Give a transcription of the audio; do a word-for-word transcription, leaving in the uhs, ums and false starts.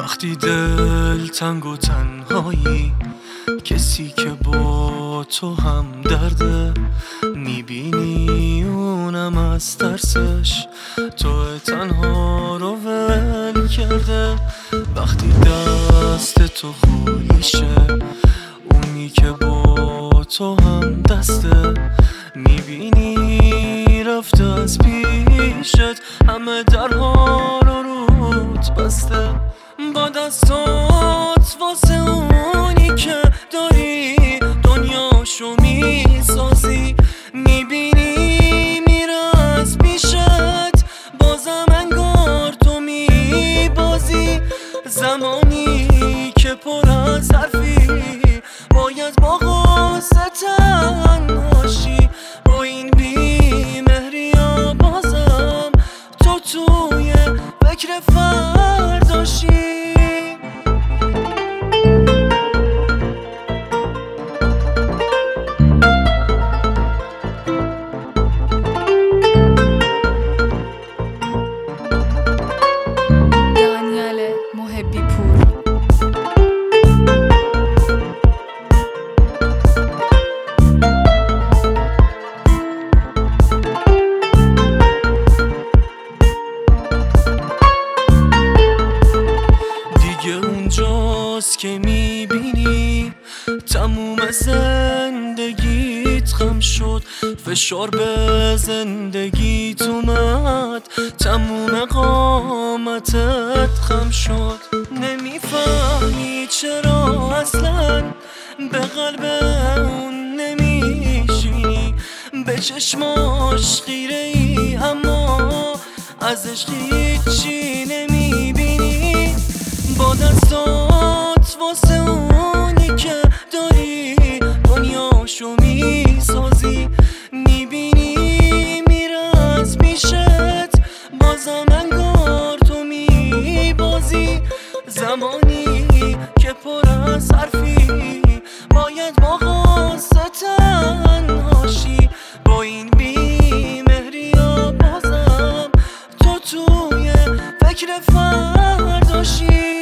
وقتی دل تنگ و تنهایی، کسی که با تو هم درده، میبینی اونم از ترسش تو تنها رو ول کرده. وقتی دست تو خولیشه، اونی که با تو هم دسته، میبینی رفته از پیشت، همه درها رو رود بسته. با دستات واسه اونی که داری دنیاشو میسازی، میبینی میره از پیشت، بازم انگار تو میبازی. زمانی که پر از حرفی، باید با غصه تنهاشی. با این بیمهری ها بازم تو توی فکر فرداشی. اونجاست که میبینی تموم زندگیت خم شد، فشار به زندگیت اومد، تموم قامتت خم شد. نمیفهمی چرا اصلا به قلب اون نمیشینی، به چشماش خیره ای اما ازش هیچی نمیبینی. با دستات واسه اونی که داری دنیاشو میسازی، میبینی میره از پیشت، بازم انگار تو میبازی. زمانی که پر از حرفی، باید با غصه تنهاشی. با این بیمهری ها بازم تو توی فکر فرداشی.